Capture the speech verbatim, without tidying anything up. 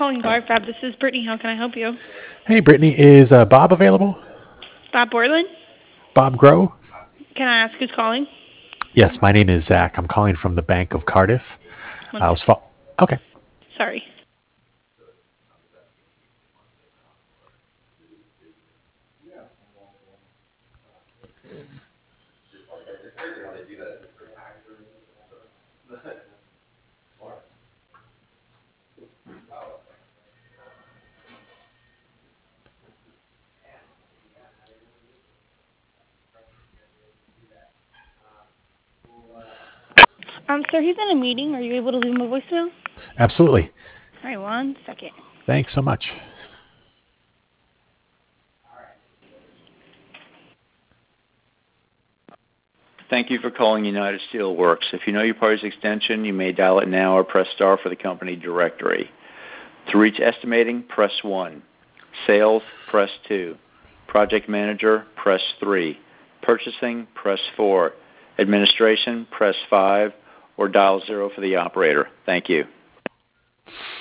calling BarFab. This is Brittany. How can I help you? Hey, Brittany, is uh, Bob available? Bob Borland? Bob Grow? Can I ask who's calling? Yes, my name is Zach. I'm calling from the Bank of Cardiff. One I was second. fo- okay. Sorry. Um, sir, he's in a meeting. Are you able to leave him a voicemail? Absolutely. All right, one second. Thanks so much. Thank you for calling United Steelworks. If you know your party's extension, you may dial it now or press star for the company directory. To reach estimating, press one. Sales, press two. Project manager, press three. Purchasing, press four. Administration, press five, or dial zero for the operator. Thank you.